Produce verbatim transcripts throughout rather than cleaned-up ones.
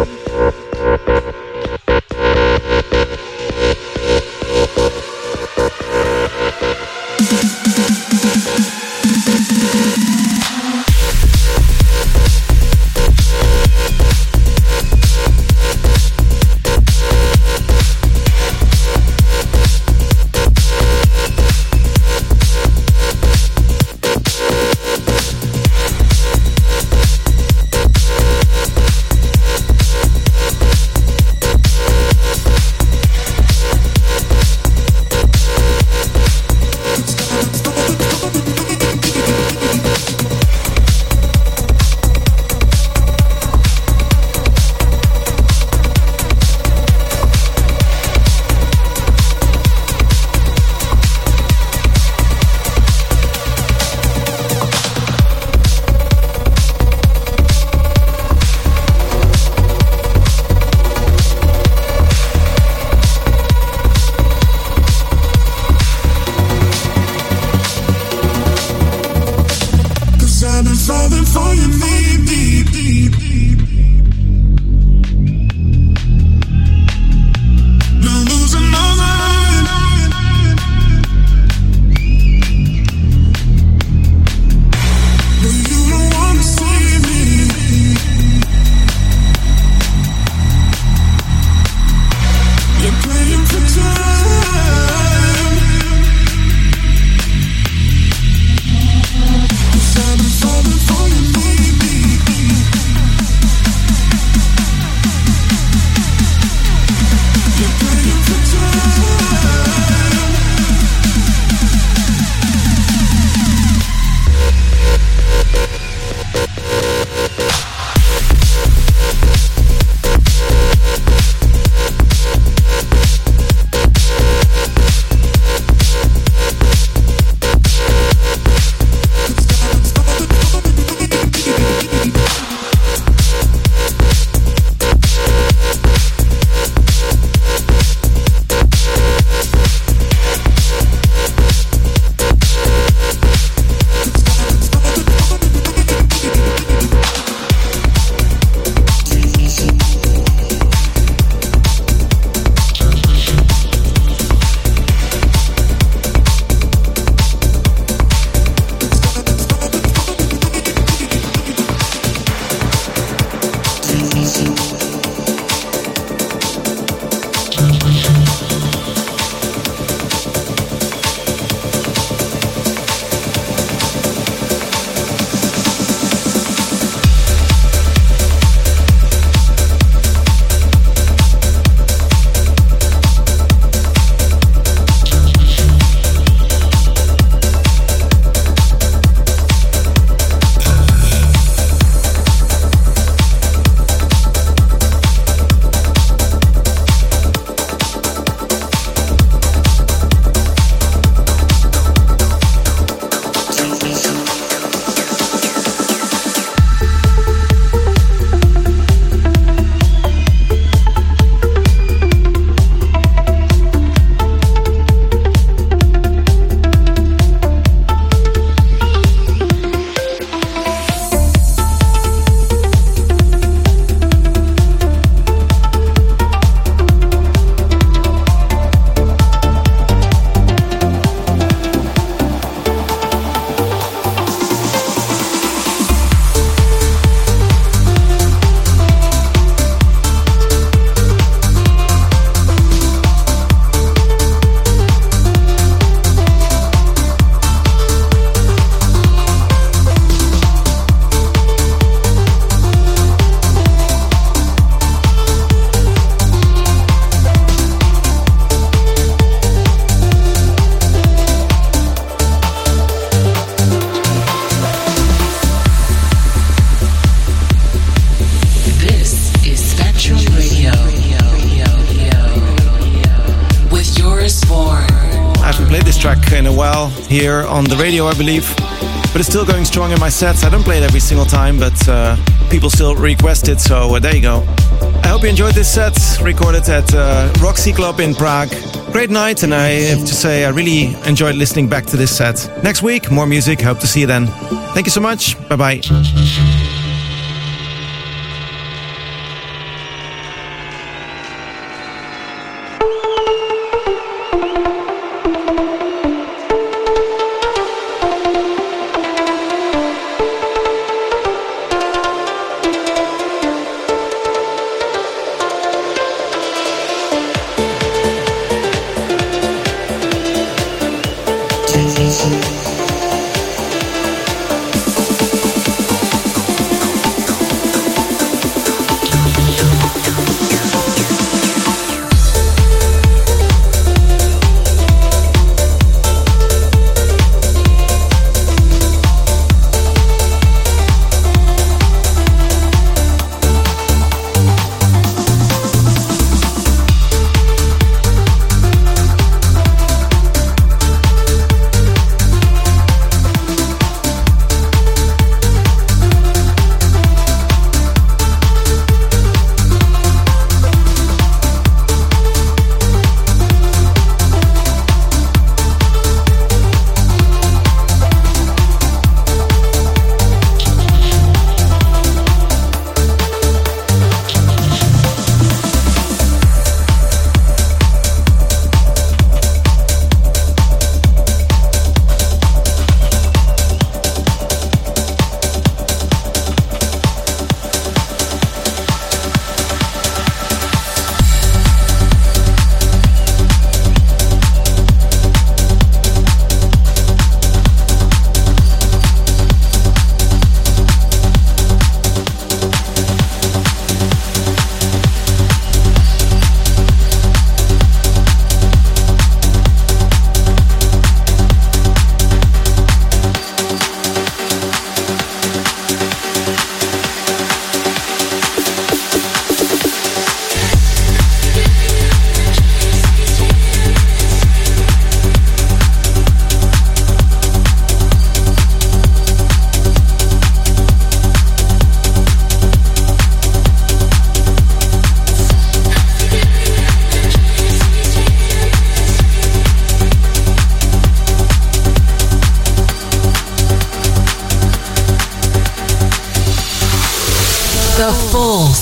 here on the radio, I believe. But it's still going strong in my sets. I don't play it every single time, but uh, people still request it, so uh, there you go. I hope you enjoyed this set, recorded at uh, Roxy Club in Prague. Great night, and I have to say I really enjoyed listening back to this set. Next week, more music. Hope to see you then. Thank you so much. Bye-bye.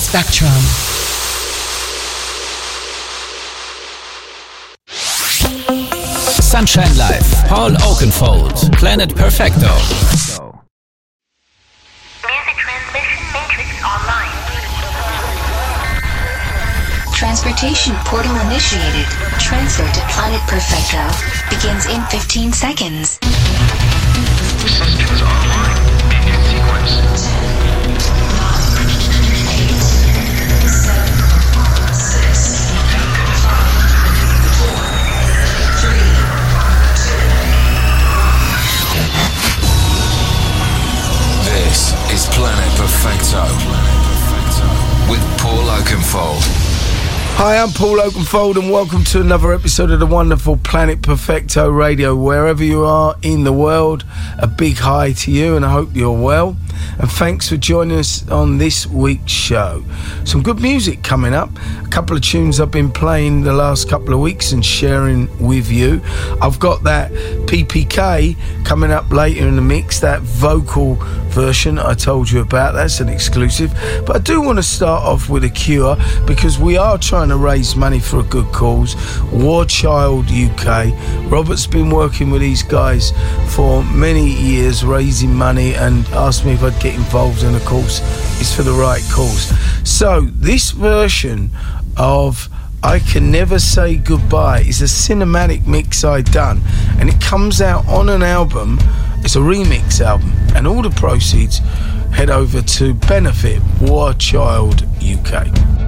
Spectrum. Sunshine Live, Paul Oakenfold, Planet Perfecto. Music transmission matrix online. Transportation portal initiated. Transfer to Planet Perfecto begins in fifteen seconds. Systems online. In sequence. This is Planet Perfecto with Paul Oakenfold. Hi, I'm Paul Oakenfold and welcome to another episode of the wonderful Planet Perfecto Radio. Wherever you are in the world, a big hi to you and I hope you're well. And thanks for joining us on this week's show. Some good music coming up. A couple of tunes I've been playing the last couple of weeks and sharing with you. I've got that P P K coming up later in the mix, that vocal version I told you about. That's an exclusive. But I do want to start off with a Cure because we are trying to raise money for a good cause. War Child U K. Robert's been working with these guys for many years, raising money, and asked me if I'd get involved, and of course it's for the right cause. So this version of I Can Never Say Goodbye is a cinematic mix I done, and it comes out on an album. It's a remix album, and all the proceeds head over to benefit War Child U K.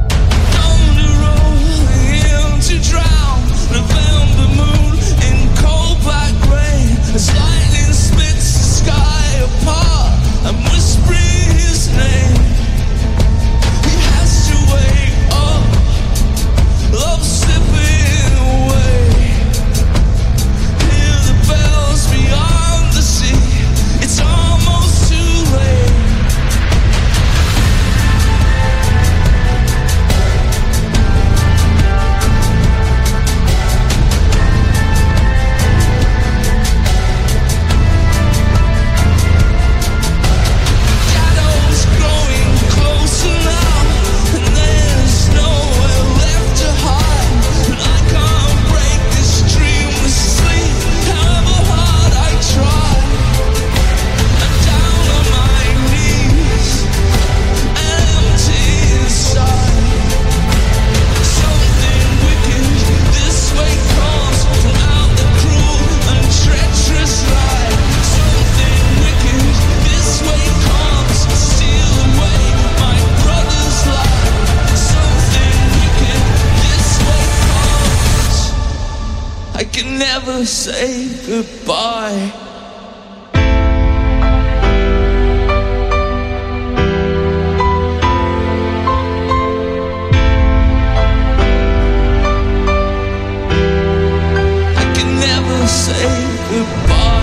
To drown, November moon in cold black rain, as lightning splits the sky apart. I'm whispering his name. He has to wake up. Love slipping away. Hear the bells beyond the sea. It's almost too late. Never say goodbye. I can never say goodbye.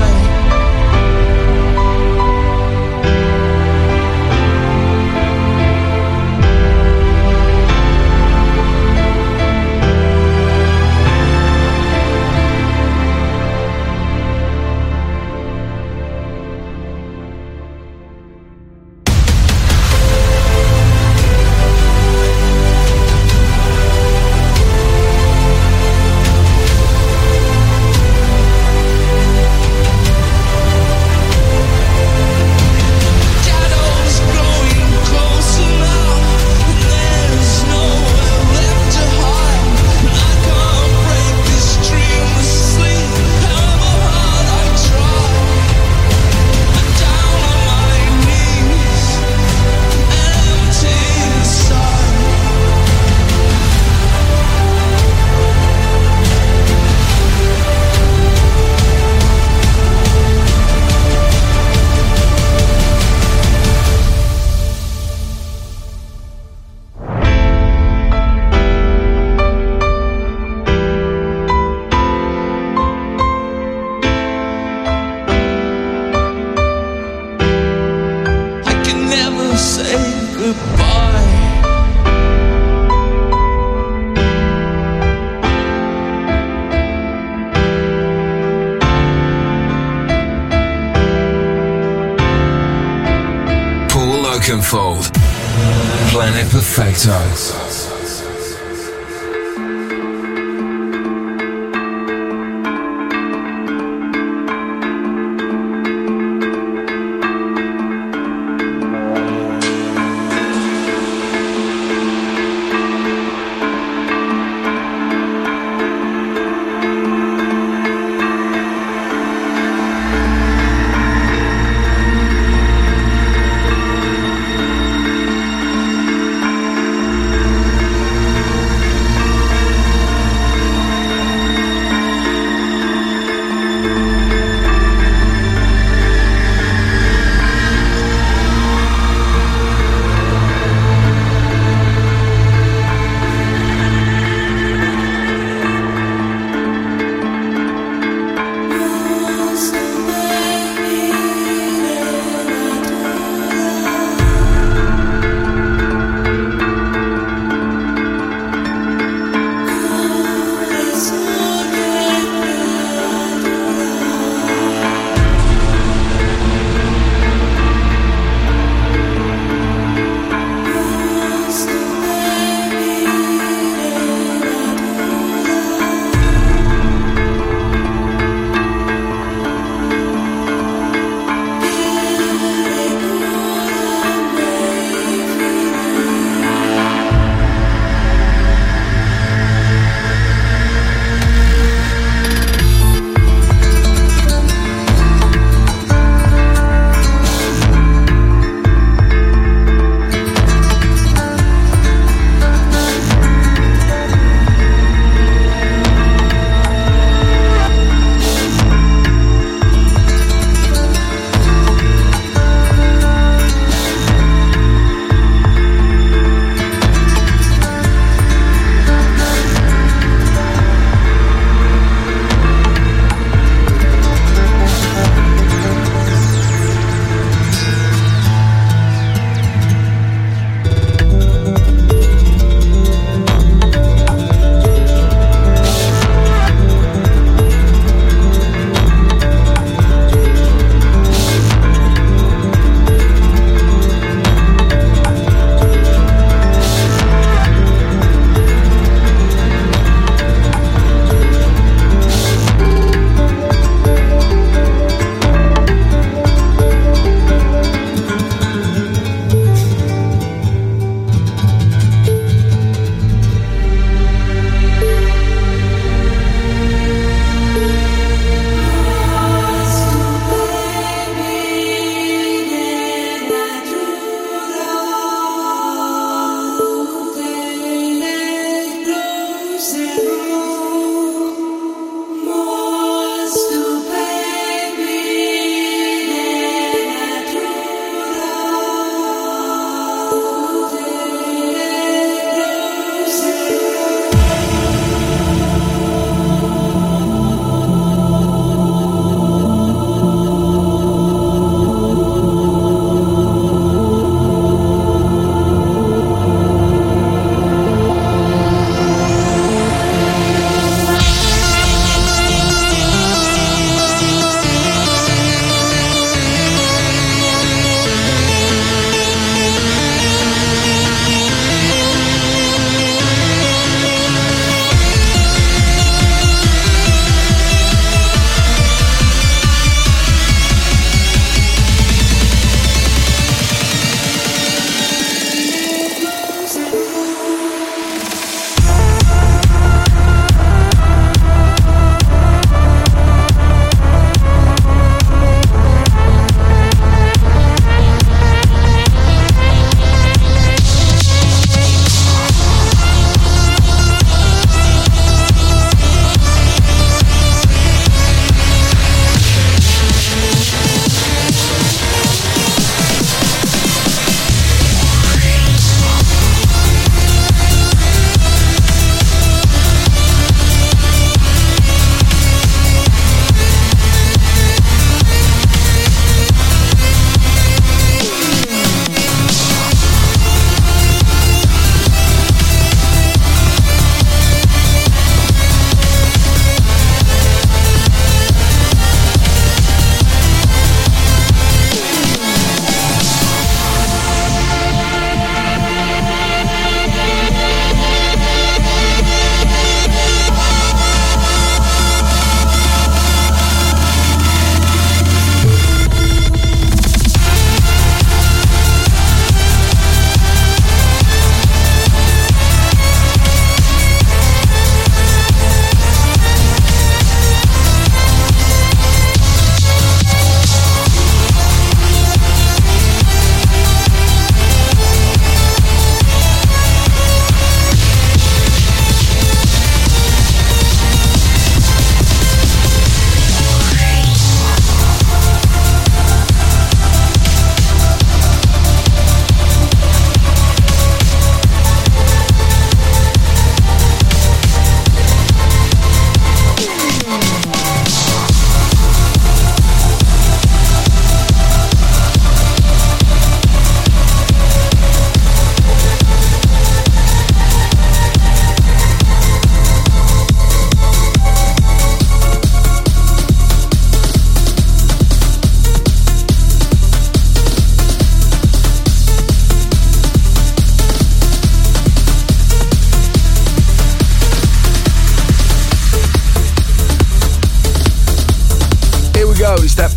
Oakenfold. Planet Perfecto.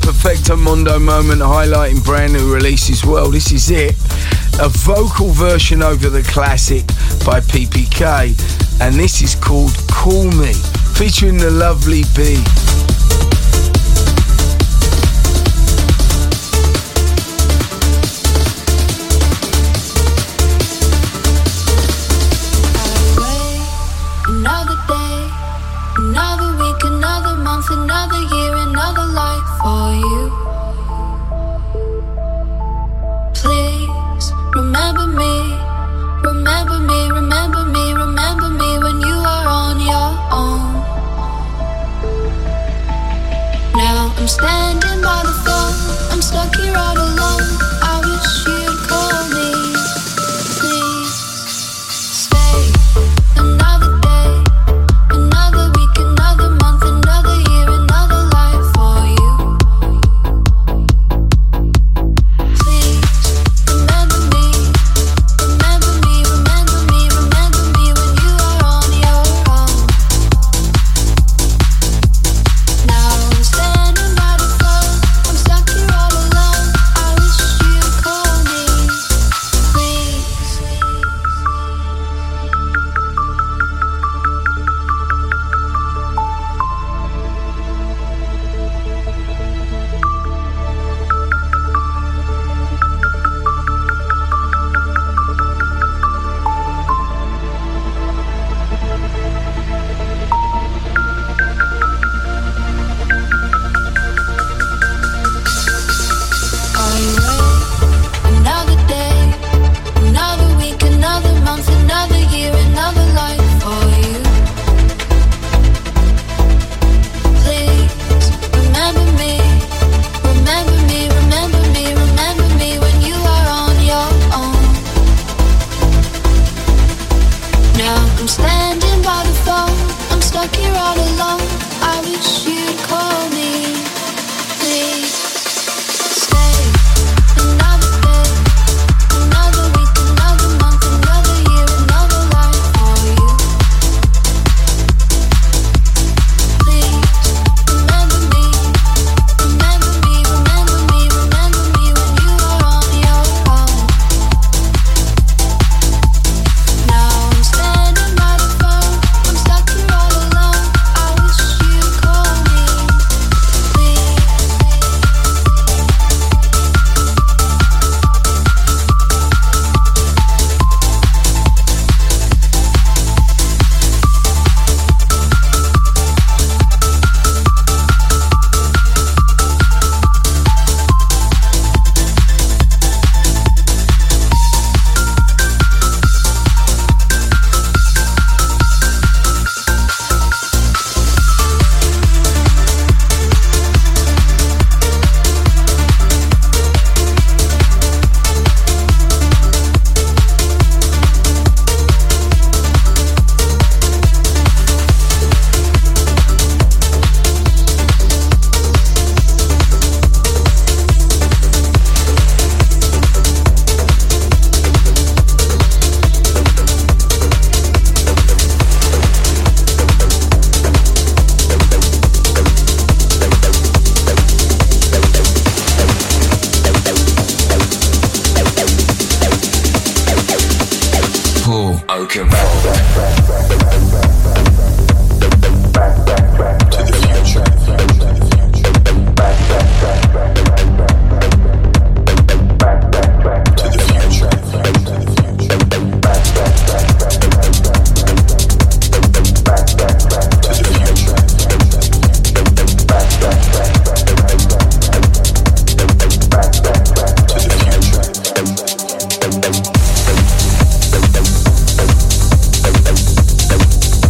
Perfecto Mondo moment highlighting brand new release as well. This is it. A vocal version over the classic by P P K. And this is called Call Me, featuring the lovely B. Another day, another week, another month, another year, another life for you. Please remember me, remember me, remember me, remember me when you are on your own. Now I'm standing by the phone, I'm stuck here all alone. I wish you'd call me, please stay. Another day, another week, another month, another year, another life for you. Please remember me, remember me, remember me, remember me when you are on your own. Now I'm standing by the phone, I'm stuck here all alone. I wish you'd call me, please. Another day, another week, another month, another year, another life for you. Please remember me, remember me, remember me, remember me when you are on your own. Now I'm standing by the phone, I'm stuck here all alone. I wish you'd call me, please stay. Another day, another week, another month, another year, another life for you. Please remember me, remember me, remember me, remember me when you are on your own. Now I'm standing by the phone, I'm stuck here all alone. I wish you'd call me, please. Paul Oakenfold. To the future. To the future. To the future. To the future.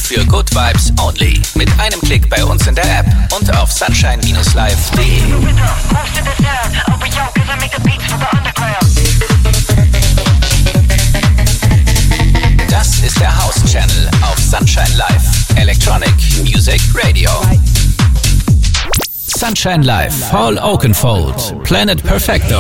für Good Vibes Only. Mit einem Klick bei uns in der App und auf sunshine Bindestrich live punkt de. Das ist der House Channel auf Sunshine Live. Electronic Music Radio. Sunshine Live, Paul Oakenfold, Planet Perfecto.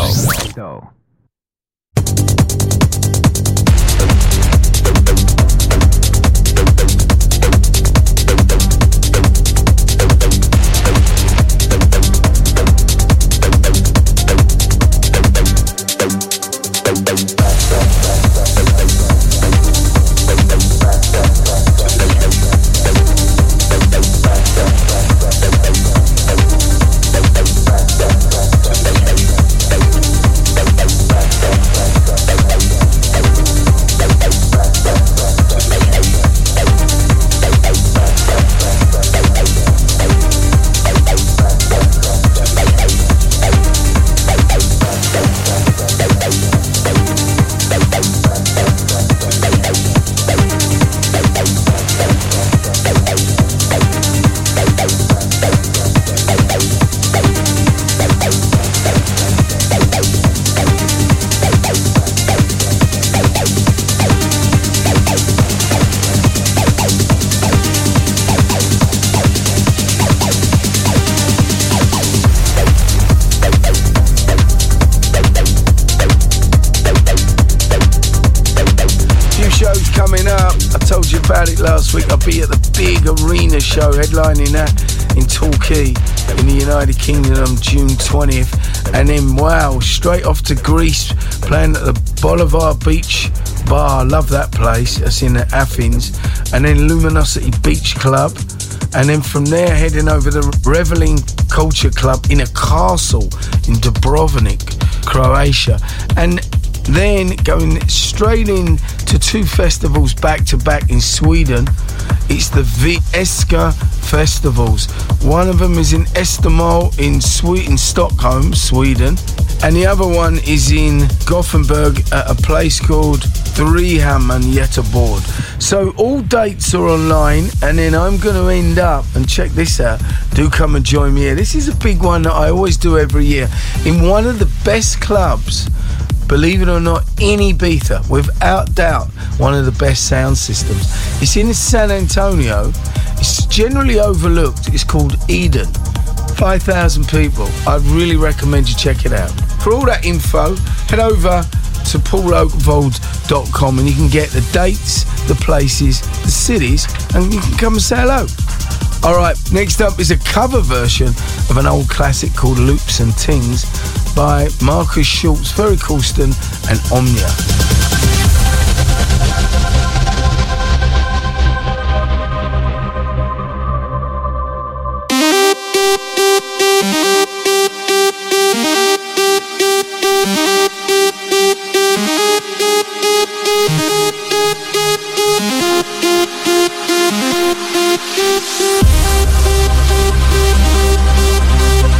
About it last week. I'll be at the big arena show headlining that in Torquay in the United Kingdom on June twentieth, and then wow, straight off to Greece, playing at the Bolivar Beach Bar. Love that place. That's in Athens. And then Luminosity Beach Club, and then from there heading over the Reveling Culture Club in a castle in Dubrovnik, Croatia, and then going straight in to two festivals back to back in Sweden. It's the Vieska festivals. One of them is in Östermal in Sweden, Stockholm, Sweden, and the other one is in Gothenburg at a place called Threehamn Göteborg. So all dates are online, and then I'm going to end up, and check this out, do come and join me here. This is a big one that I always do every year in one of the best clubs, believe it or not, in Ibiza, without doubt, one of the best sound systems. It's in San Antonio. It's generally overlooked. It's called Eden. five thousand people. I'd really recommend you check it out. For all that info, head over to paul oakenfold dot com and you can get the dates, the places, the cities, and you can come and say hello. All right, next up is a cover version of an old classic called Loops and Tings by Marcus Schultz, Ferry Corsten and Omnia.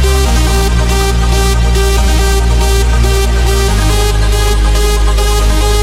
We'll be right back.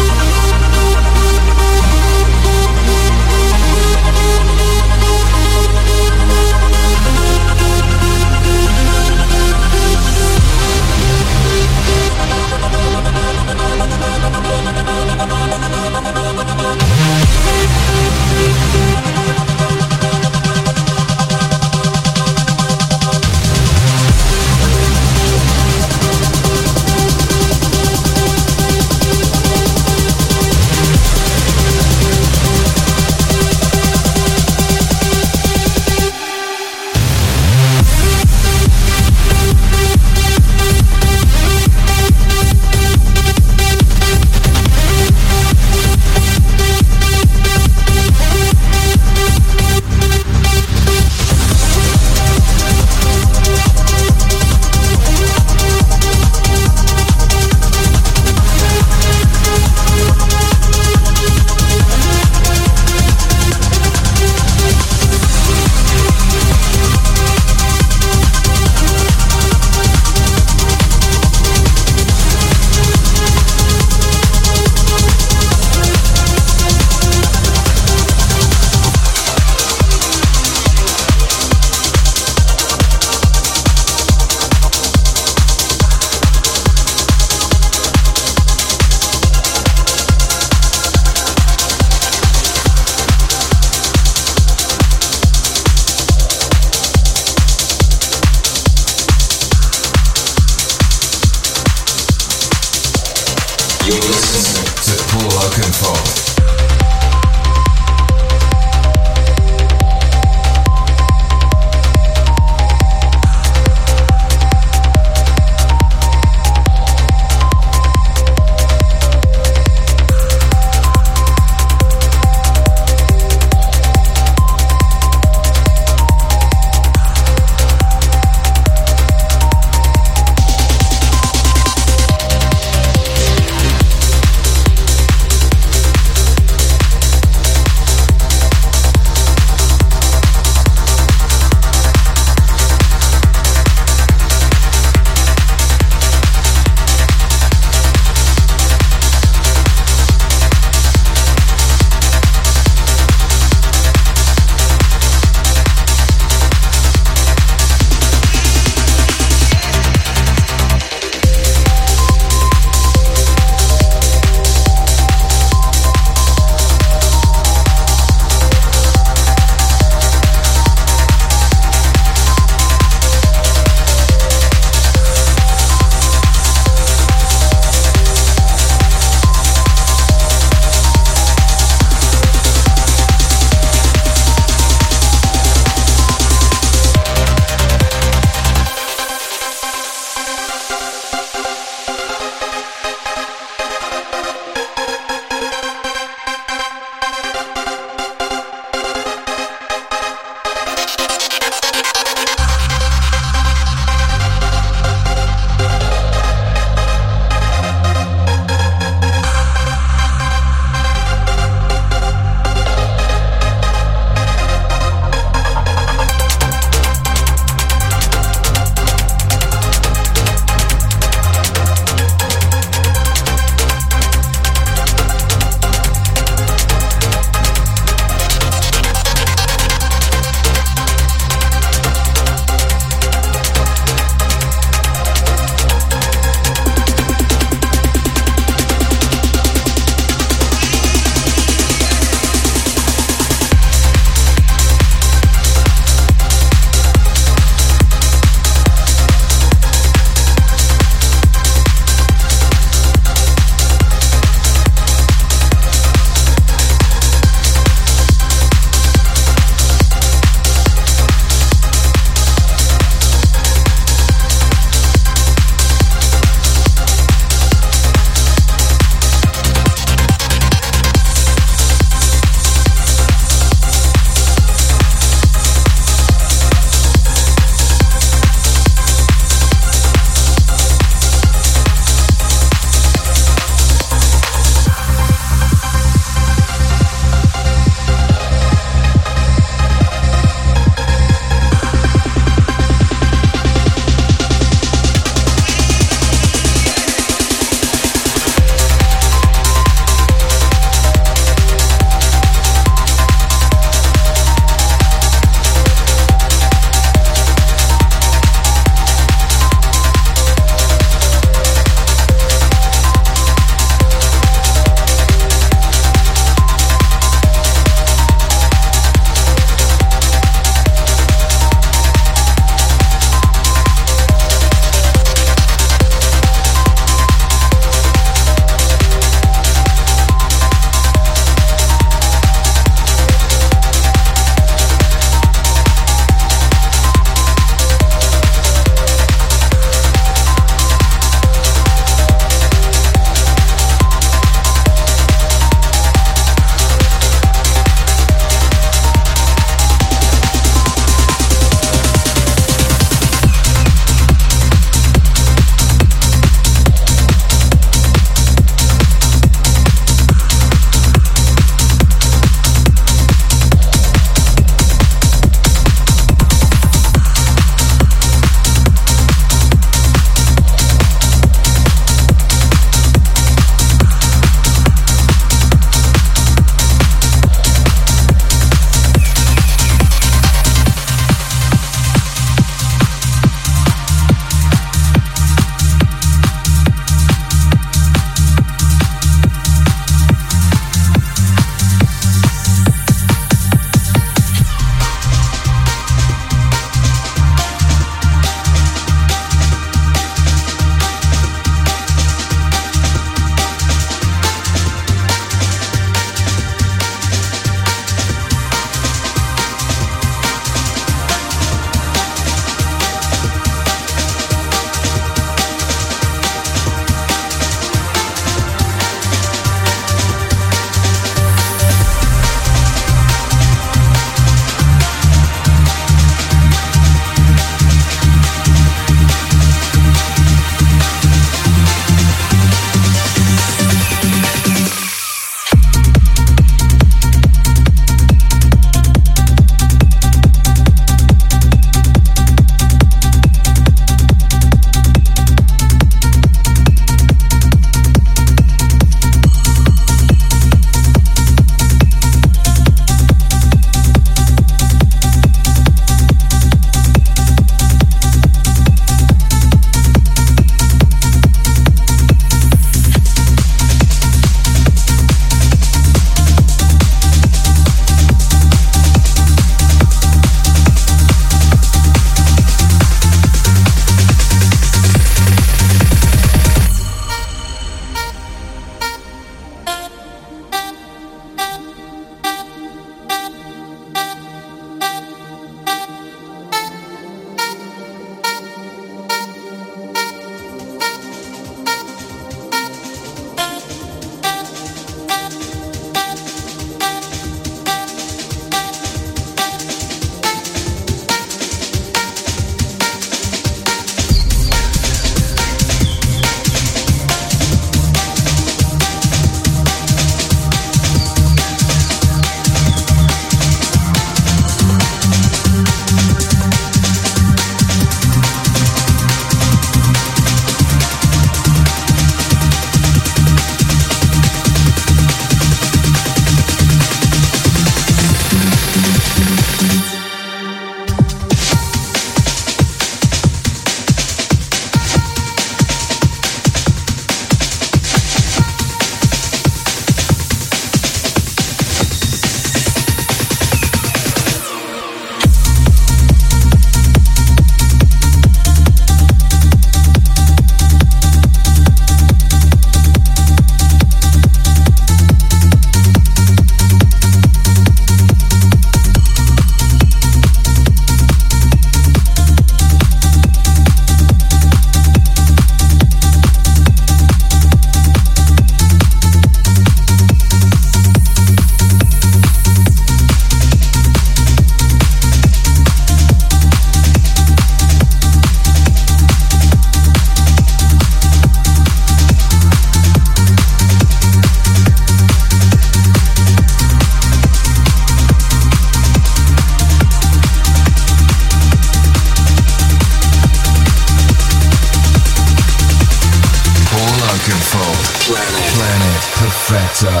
Planet, Planet Perfecto.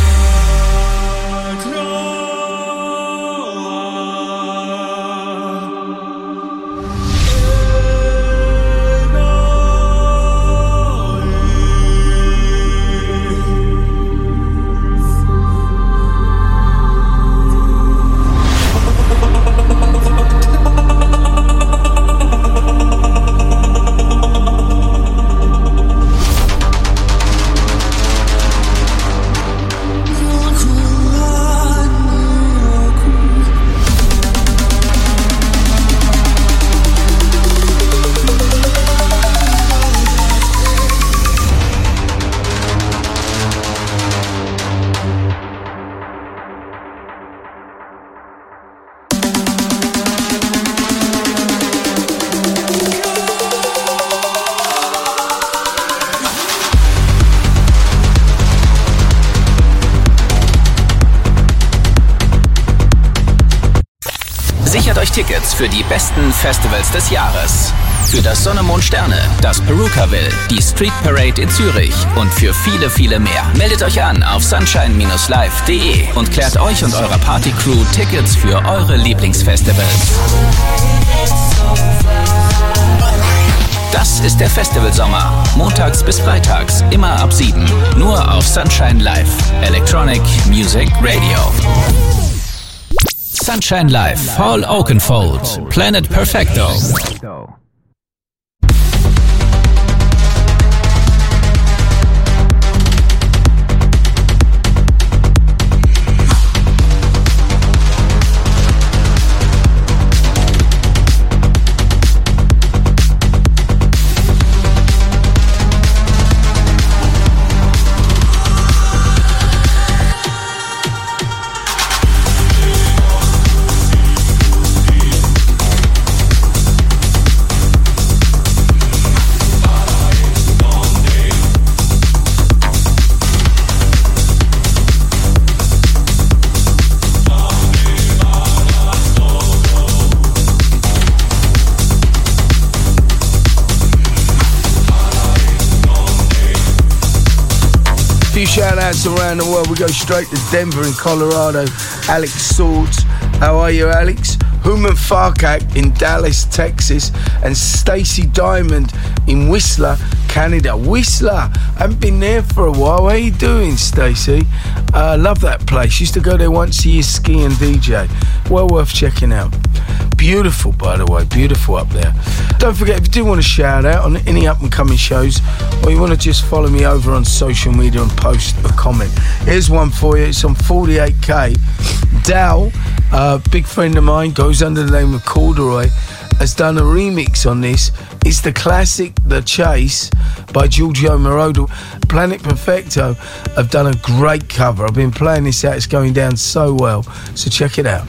Sichert euch Tickets für die besten Festivals des Jahres. Für das Sonne, Mond, Sterne, das Perukaville, die Street Parade in Zürich und für viele, viele mehr. Meldet euch an auf sunshine Bindestrich live Punkt de und klärt euch und eurer Partycrew Tickets für eure Lieblingsfestivals. Das ist der Festivalsommer. Montags bis freitags, immer ab sieben. Nur auf Sunshine Live, Electronic Music Radio. Sunshine Live, Paul Oakenfold, Planet Perfecto. Few shout outs around the world. We go straight to Denver in Colorado. Alex Swords. How are you, Alex? Human Farkak in Dallas, Texas. And Stacey Diamond in Whistler, Canada. Whistler. I haven't been there for a while. How you doing, Stacey? I uh, love that place. Used to go there once a year, ski and D J. Well worth checking out. Beautiful, by the way. Beautiful up there. Don't forget, if you do want to shout out on any up-and-coming shows, or you want to just follow me over on social media and post a comment, here's one for you. It's on forty-eight K. Dal, a big friend of mine, goes under the name of Corduroy, has done a remix on this. It's the classic The Chase by Giorgio Moroder. Planet Perfecto have done a great cover. I've been playing this out. It's going down so well. So check it out.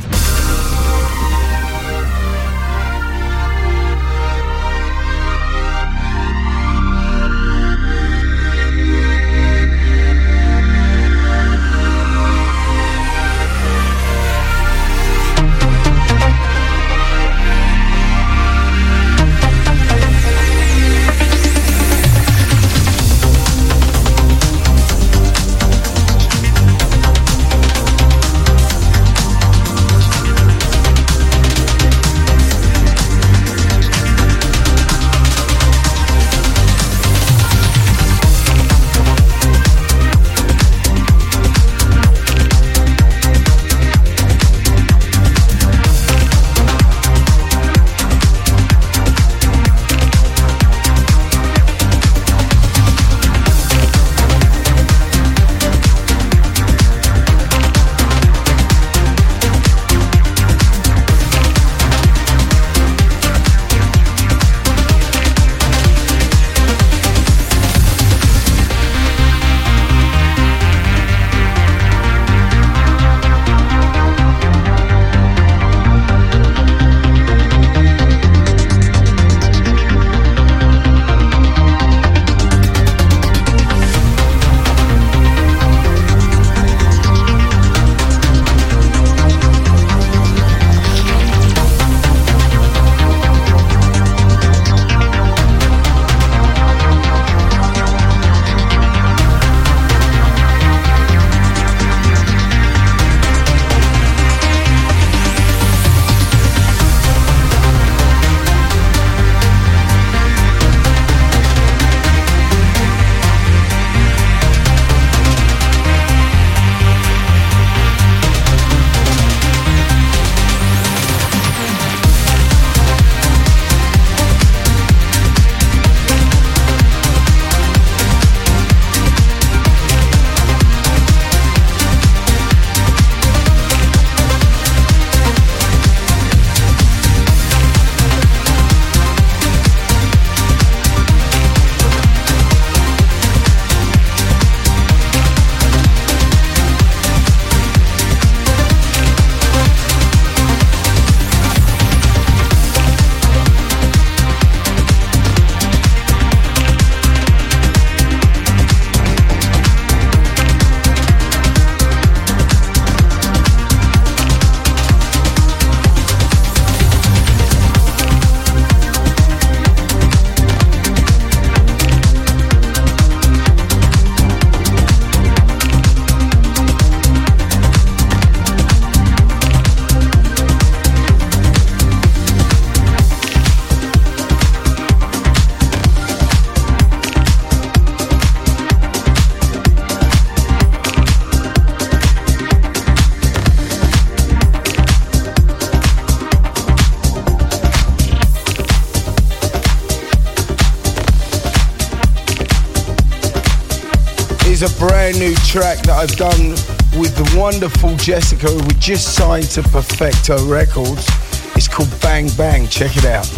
is a brand new track that I've done with the wonderful Jessica, who we just signed to Perfecto Records. It's called Bang Bang. Check it out.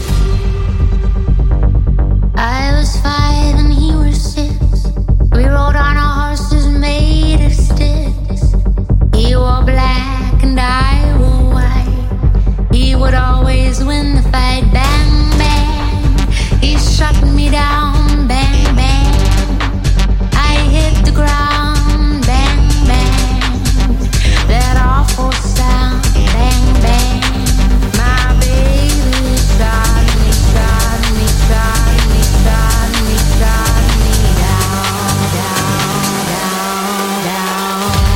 I was five and he was six. We rode on our horses made of sticks. He wore black and I wore white. He would always win the fight. Bang, bang. He shot me down. Bang, bang. I hit the ground. Bang, bang. That awful sound. Bang, bang. My baby shot me, shot me, shot me, shot me, shot me down, down, down, down.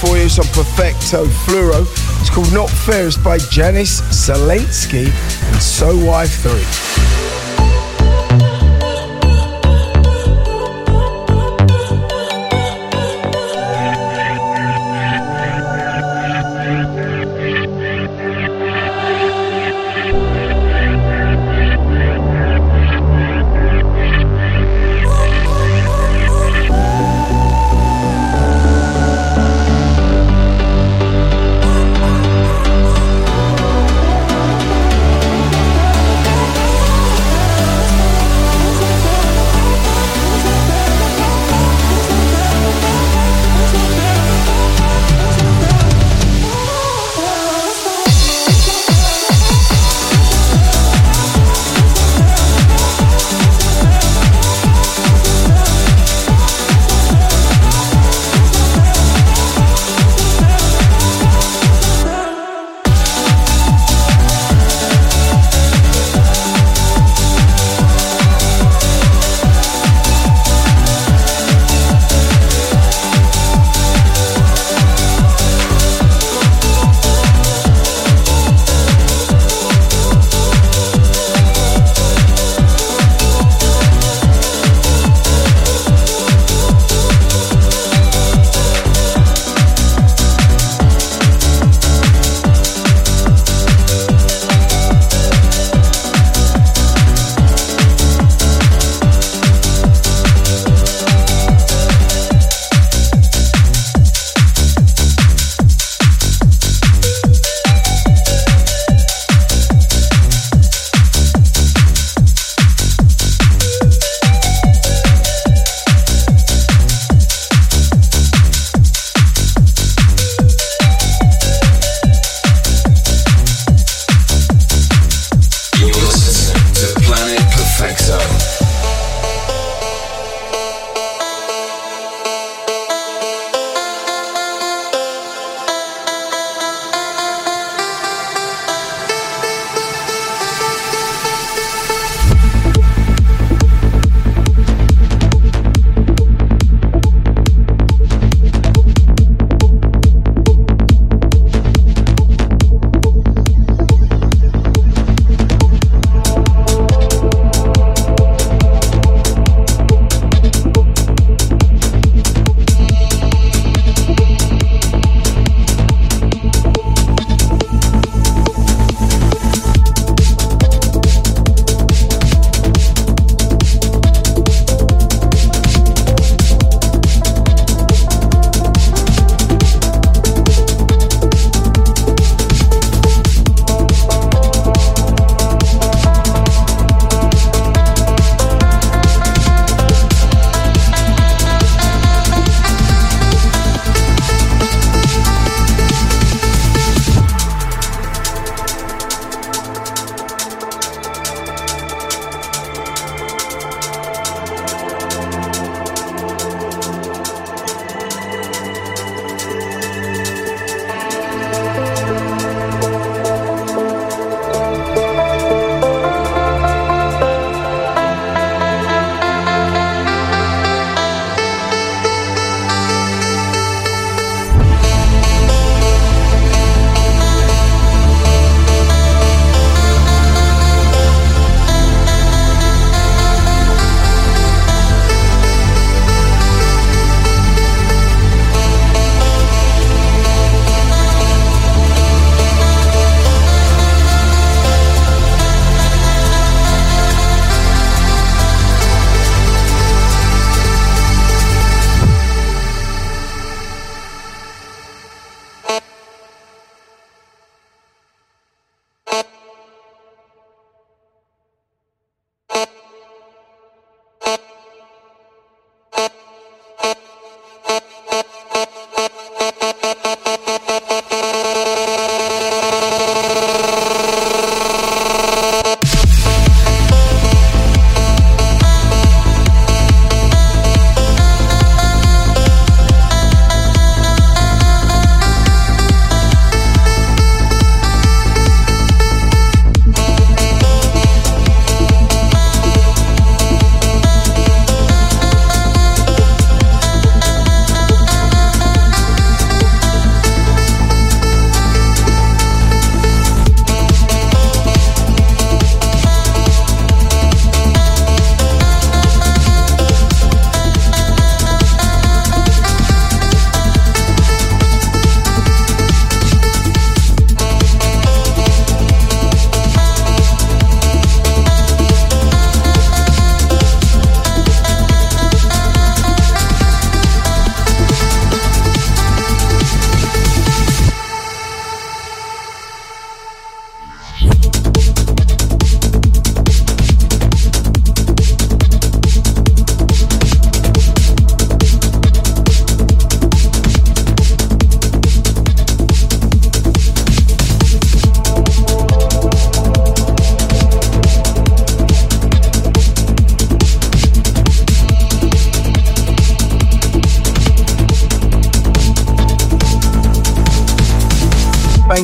for you. It's on Perfecto Fluoro. It's called Not Fair. It's by Janice Zelensky and So Y three.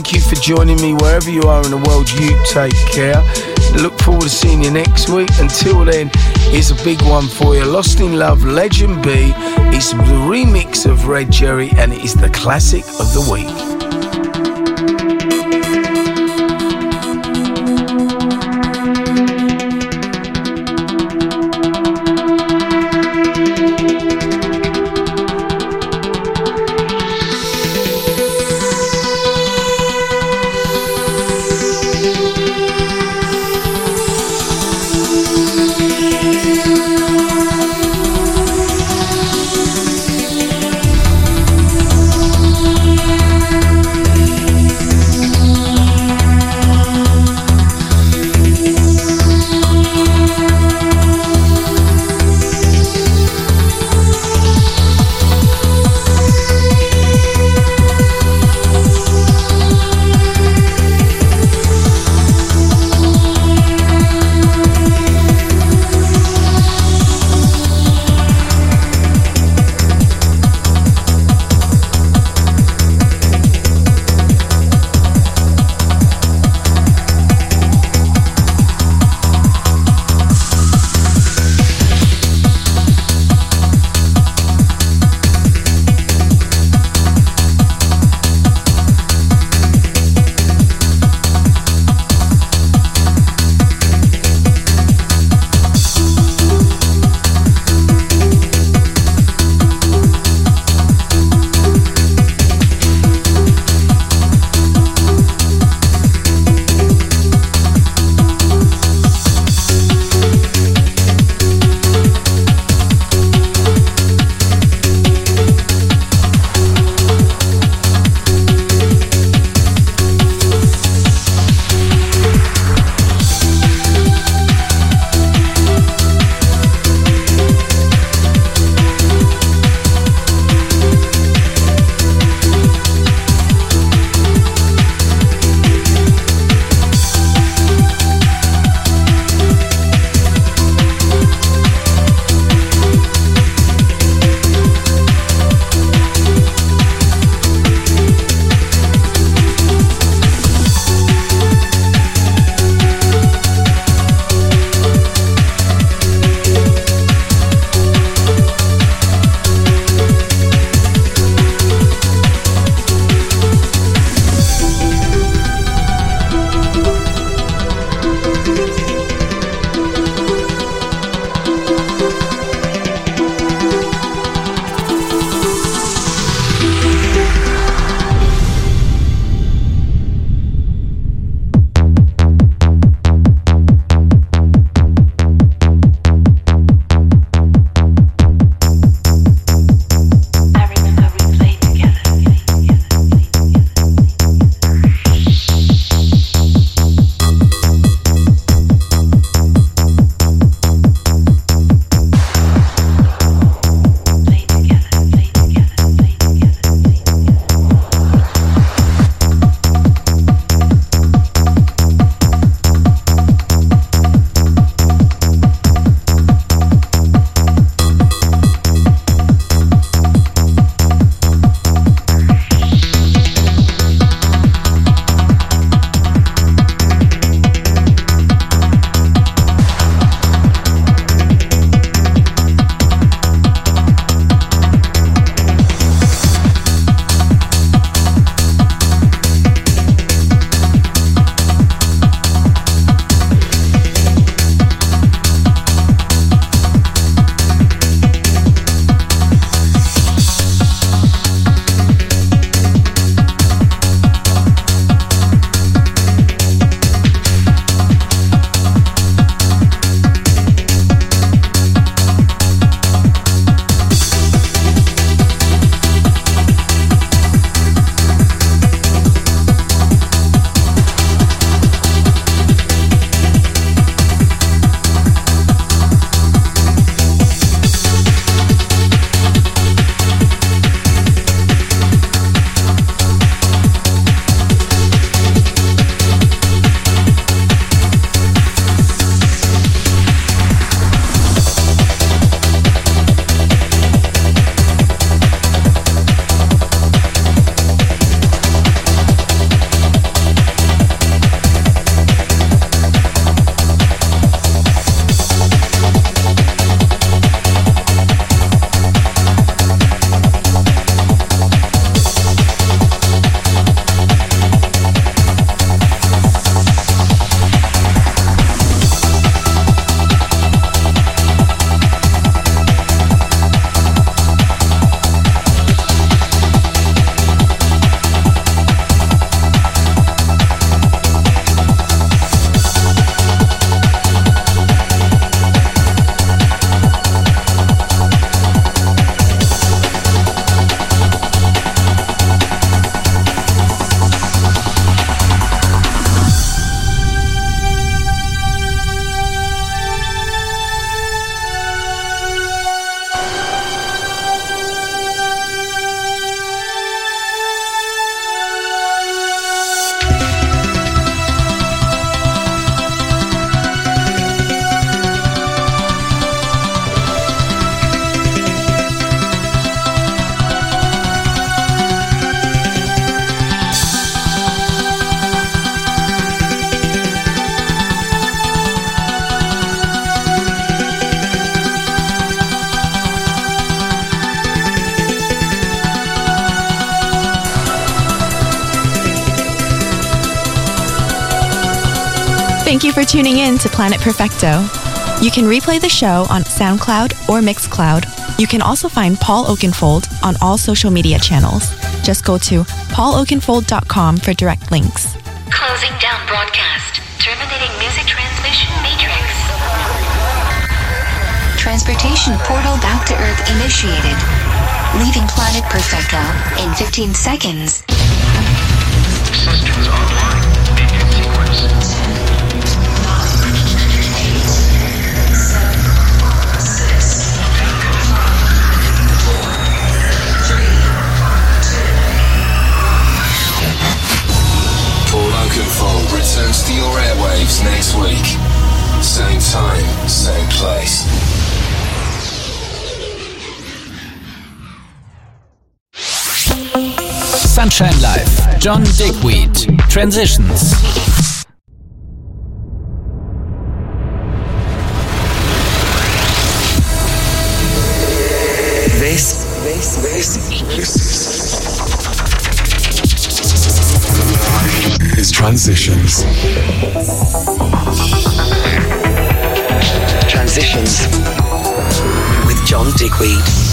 thank you for joining me wherever you are in the world. You take care. Look forward to seeing you next week. Until then, here's a big one for you. Lost in Love, Legend B. It's the remix of Red Jerry, and it is the classic of the week. Thank you. Thank you for tuning in to Planet Perfecto. You can replay the show on SoundCloud or Mixcloud. You can also find Paul Oakenfold on all social media channels. Just go to paul oakenfold dot com for direct links. Closing down broadcast. Terminating music transmission matrix. Transportation portal back to Earth initiated. Leaving Planet Perfecto in fifteen seconds. Systems online. Matrix sequence. Paul Oakenfold returns to your airwaves next week. Same time, same place. Sunshine Live, John Digweed, Transitions. This, this, this, this is Transitions. Transitions with John Digweed.